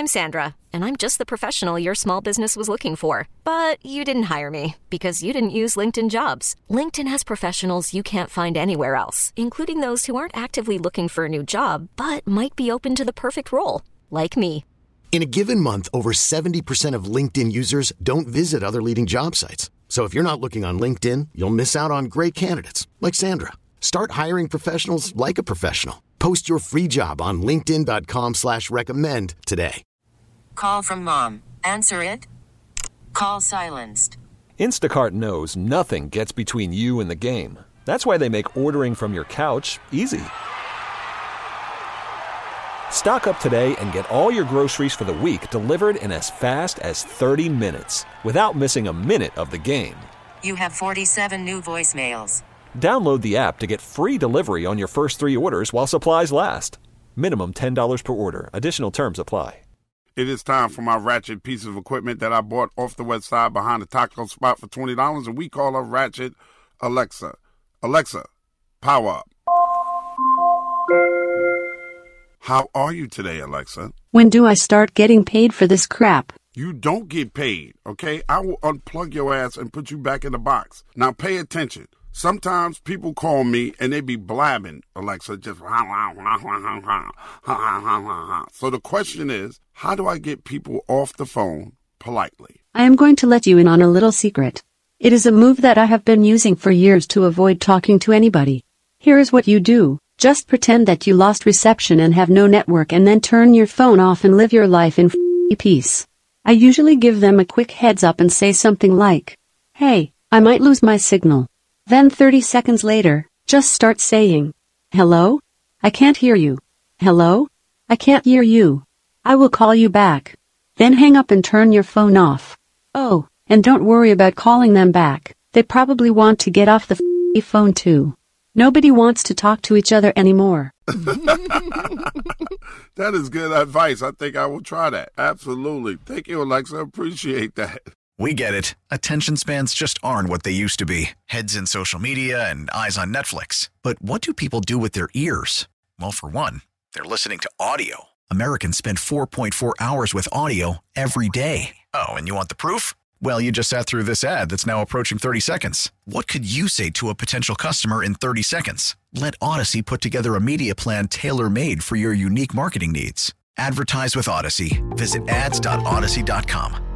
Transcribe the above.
I'm Sandra, and I'm just the professional your small business was looking for. But you didn't hire me because you didn't use LinkedIn Jobs. LinkedIn has professionals you can't find anywhere else, including those who aren't actively looking for a new job, but might be open to the perfect role, like me. In a given month, over 70% of LinkedIn users don't visit other leading job sites. So if you're not looking on LinkedIn, you'll miss out on great candidates like Sandra. Start hiring professionals like a professional. Post your free job on linkedin.com/recommend today. Call from mom. Answer it. Call silenced. Instacart knows nothing gets between you and the game. That's why they make ordering from your couch easy. Stock up today and get all your groceries for the week delivered in as fast as 30 minutes without missing a minute of the game. You have 47 new voicemails. Download the app to get free delivery on your first 3 orders while supplies last. Minimum $10 per order. Additional terms apply. It is time for my Ratchet piece of equipment that I bought off the west side behind the taco spot for $20, and we call her Ratchet Alexa. Alexa, power up. How are you today, Alexa? When do I start getting paid for this crap? You don't get paid, okay? I will unplug your ass and put you back in the box. Now pay attention. Sometimes people call me and they be blabbing, Alexa, just so the question is, how do I get people off the phone politely? I am going to let you in on a little secret. It is a move that I have been using for years to avoid talking to anybody. Here is what you do. Just pretend that you lost reception and have no network, and then turn your phone off and live your life in peace. I usually give them a quick heads up and say something like, "Hey, I might lose my signal." Then 30 seconds later, just start saying, "Hello? I can't hear you. Hello? I can't hear you. I will call you back." Then hang up and turn your phone off. Oh, and don't worry about calling them back. They probably want to get off the phone too. Nobody wants to talk to each other anymore. That is good advice. I think I will try that. Absolutely. Thank you, Alexa. Appreciate that. We get it. Attention spans just aren't what they used to be. Heads in social media and eyes on Netflix. But what do people do with their ears? Well, for one, they're listening to audio. Americans spend 4.4 hours with audio every day. Oh, and you want the proof? Well, you just sat through this ad that's now approaching 30 seconds. What could you say to a potential customer in 30 seconds? Let Odyssey put together a media plan tailor-made for your unique marketing needs. Advertise with Odyssey. Visit ads.odyssey.com.